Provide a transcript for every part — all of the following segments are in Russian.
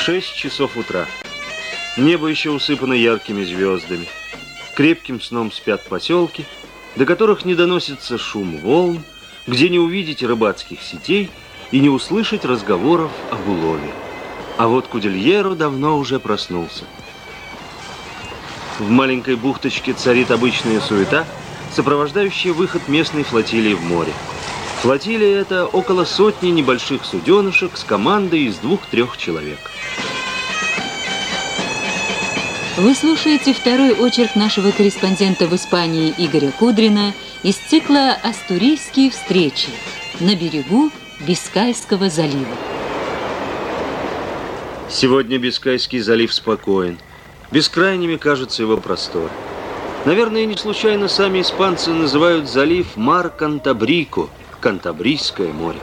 6 часов утра. Небо еще усыпано яркими звездами. Крепким сном спят поселки, до которых не доносится шум волн, где не увидите рыбацких сетей и не услышать разговоров об улове. А вот Кудильеро давно уже проснулся. В маленькой бухточке царит обычная суета, сопровождающая выход местной флотилии в море. Флотилия – это около сотни небольших суденышек с командой из 2-3 человек. Вы слушаете второй очерк нашего корреспондента в Испании Игоря Кудрина из цикла «Астурийские встречи» на берегу Бискайского залива. Сегодня Бискайский залив спокоен. Бескрайними кажутся его просторы. Наверное, не случайно сами испанцы называют залив Мар Кантабрико, Кантабрийское море.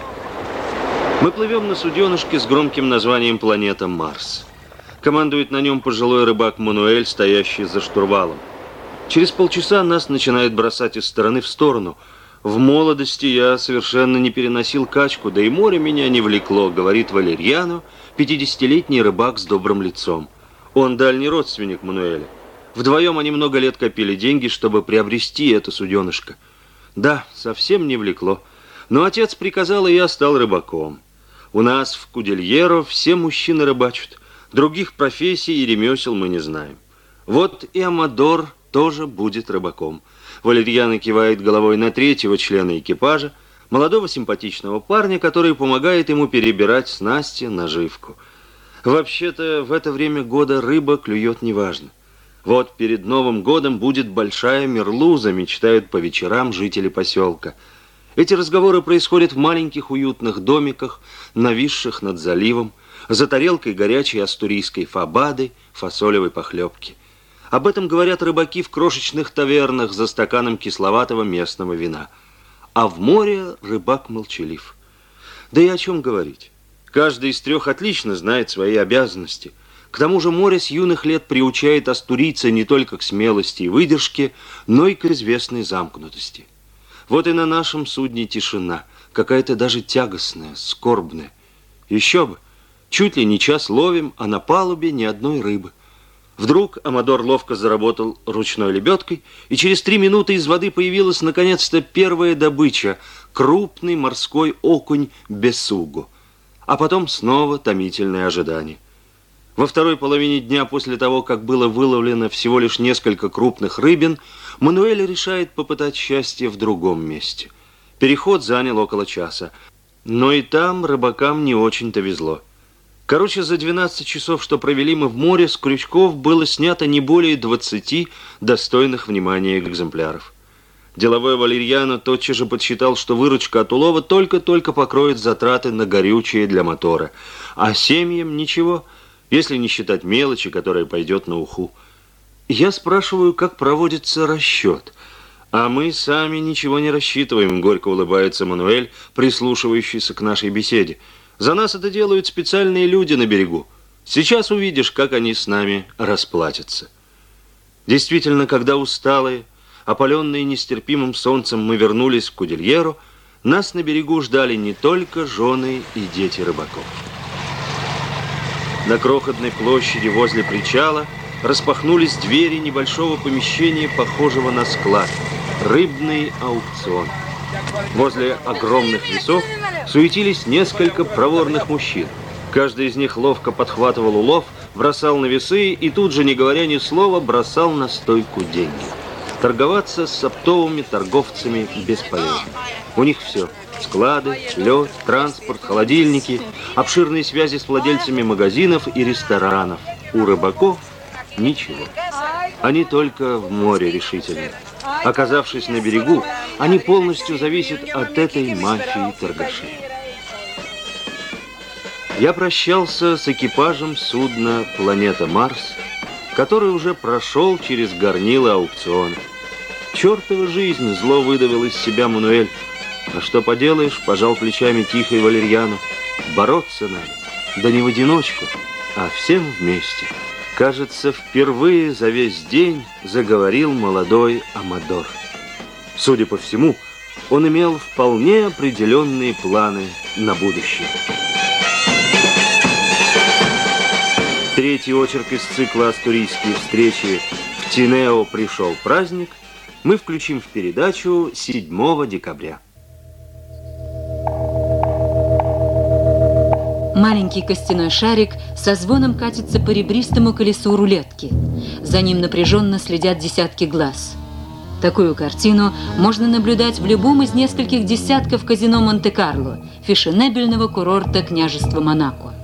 Мы плывем на суденышке с громким названием «Планета Марс». Командует на нем пожилой рыбак Мануэль, стоящий за штурвалом. Через полчаса нас начинает бросать из стороны в сторону. В молодости я совершенно не переносил качку, да и море меня не влекло, говорит Валерьяно, 50-летний рыбак с добрым лицом. Он дальний родственник Мануэля. Вдвоем они много лет копили деньги, чтобы приобрести это суденышко. Да, совсем не влекло. Но отец приказал, и я стал рыбаком. У нас в Кудильеро все мужчины рыбачат. Других профессий и ремесел мы не знаем. Вот и Амадор тоже будет рыбаком. Валерьяно кивает головой на 3-го члена экипажа, молодого симпатичного парня, который помогает ему перебирать снасти, наживку. Вообще-то в это время года рыба клюет неважно. Вот перед Новым годом будет большая мерлуза, мечтают по вечерам жители поселка. Эти разговоры происходят в маленьких уютных домиках, нависших над заливом, за тарелкой горячей астурийской фабады, фасолевой похлебки. Об этом говорят рыбаки в крошечных тавернах за стаканом кисловатого местного вина. А в море рыбак молчалив. Да и о чем говорить? Каждый из 3 отлично знает свои обязанности. К тому же море с юных лет приучает астурийца не только к смелости и выдержке, но и к известной замкнутости. Вот и на нашем судне тишина, какая-то даже тягостная, скорбная. Еще бы, чуть ли не час ловим, а на палубе ни одной рыбы. Вдруг Амадор ловко заработал ручной лебедкой, и через 3 минуты из воды появилась наконец-то первая добыча – крупный морской окунь бесуго. А потом снова томительное ожидание. Во второй половине дня после того, как было выловлено всего лишь несколько крупных рыбин, Мануэль решает попытать счастье в другом месте. Переход занял около часа, но и там рыбакам не очень-то везло. Короче, за 12 часов, что провели мы в море, с крючков было снято не более 20 достойных внимания экземпляров. Деловой Валерьяно тотчас же подсчитал, что выручка от улова только-только покроет затраты на горючее для мотора. А семьям ничего, если не считать мелочи, которая пойдет на уху. Я спрашиваю, как проводится расчет. А мы сами ничего не рассчитываем, горько улыбается Мануэль, прислушивающийся к нашей беседе. За нас это делают специальные люди на берегу. Сейчас увидишь, как они с нами расплатятся. Действительно, когда усталые, опаленные нестерпимым солнцем, мы вернулись в Кудильеро, нас на берегу ждали не только жены и дети рыбаков. На крохотной площади возле причала распахнулись двери небольшого помещения, похожего на склад. Рыбный аукцион. Возле огромных весов суетились несколько проворных мужчин. Каждый из них ловко подхватывал улов, бросал на весы и тут же, не говоря ни слова, бросал на стойку деньги. Торговаться с оптовыми торговцами бесполезно. У них все. Склады, лед, транспорт, холодильники, обширные связи с владельцами магазинов и ресторанов. У рыбаков ничего. Они только в море решительны. Оказавшись на берегу, они полностью зависят от этой мафии торгашей. Я прощался с экипажем судна «Планета Марс», который уже прошел через горнило аукциона. Чертова жизнь, зло выдавил из себя Мануэль. А что поделаешь, пожал плечами тихо и Валерьяно. Бороться надо, да не в одиночку, а всем вместе. Кажется, впервые за весь день заговорил молодой Амадор. Судя по всему, он имел вполне определенные планы на будущее. третий очерк из цикла «Астурийские встречи» «В Тинео пришел праздник» мы включим в передачу 7 декабря. Маленький костяной шарик со звоном катится по ребристому колесу рулетки. За ним напряженно следят десятки глаз. Такую картину можно наблюдать в любом из нескольких десятков казино Монте-Карло, фешенебельного курорта княжества Монако.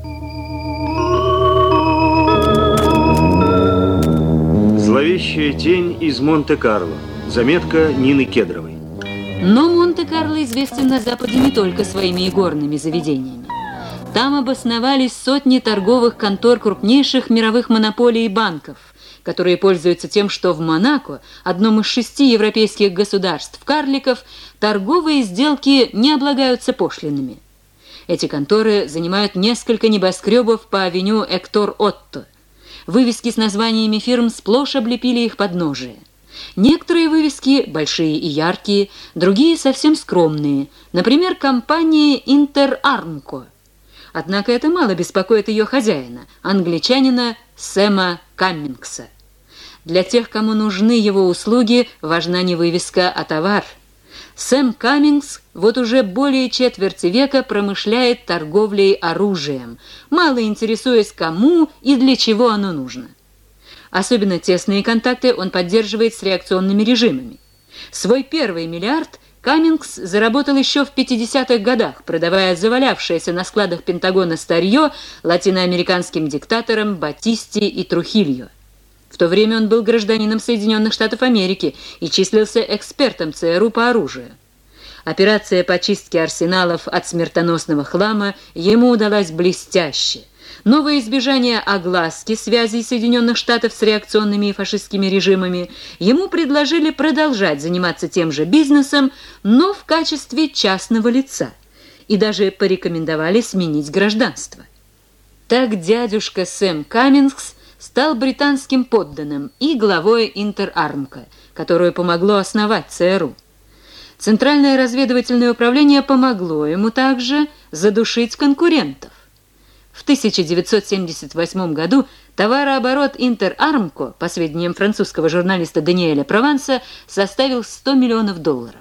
Зловещая тень из Монте-Карло. Заметка Нины Кедровой. Но Монте-Карло известен на Западе не только своими игорными заведениями. Там обосновались сотни торговых контор крупнейших мировых монополий и банков, которые пользуются тем, что в Монако, одном из 6 европейских государств-карликов, торговые сделки не облагаются пошлинами. Эти конторы занимают несколько небоскребов по авеню Эктор-Отто. Вывески с названиями фирм сплошь облепили их подножие. Некоторые вывески большие и яркие, другие совсем скромные, например, компания «Интер Армко». Однако это мало беспокоит ее хозяина, англичанина Сэма Каммингса. Для тех, кому нужны его услуги, важна не вывеска, а товар. Сэм Каммингс вот уже более четверти века промышляет торговлей оружием, мало интересуясь, кому и для чего оно нужно. Особенно тесные контакты он поддерживает с реакционными режимами. Свой первый миллиард Каммингс заработал еще в 50-х годах, продавая завалявшееся на складах Пентагона старье латиноамериканским диктаторам Батисте и Трухильо. В то время он был гражданином Соединенных Штатов Америки и числился экспертом ЦРУ по оружию. Операция по чистке арсеналов от смертоносного хлама ему удалась блестяще. Но во избежание огласки связей Соединенных Штатов с реакционными и фашистскими режимами ему предложили продолжать заниматься тем же бизнесом, но в качестве частного лица, и даже порекомендовали сменить гражданство. Так дядюшка Сэм Каммингс стал британским подданным и главой Интер Армко, которую помогло основать ЦРУ. Центральное разведывательное управление помогло ему также задушить конкурентов. В 1978 году товарооборот Интер Армко, по сведениям французского журналиста Даниэля Прованса, составил $100 миллионов.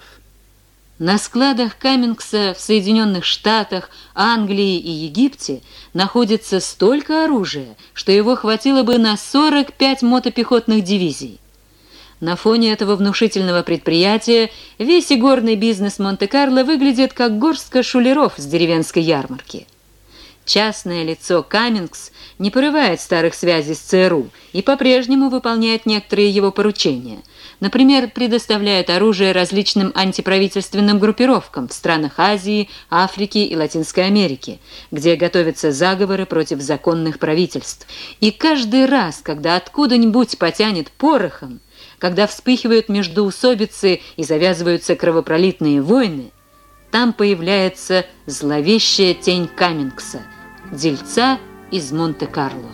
На складах Каммингса в Соединенных Штатах, Англии и Египте находится столько оружия, что его хватило бы на 45 мотопехотных дивизий. На фоне этого внушительного предприятия весь игорный бизнес Монте-Карло выглядит как горстка шулеров с деревенской ярмарки. Частное лицо Каммингс не порывает старых связей с ЦРУ и по-прежнему выполняет некоторые его поручения. Например, предоставляет оружие различным антиправительственным группировкам в странах Азии, Африки и Латинской Америки, где готовятся заговоры против законных правительств. И каждый раз, когда откуда-нибудь потянет порохом, когда вспыхивают междоусобицы и завязываются кровопролитные войны, там появляется зловещая тень Каммингса, дельца из Монте-Карло.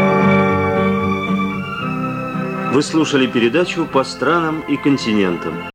Вы слушали передачу «По странам и континентам».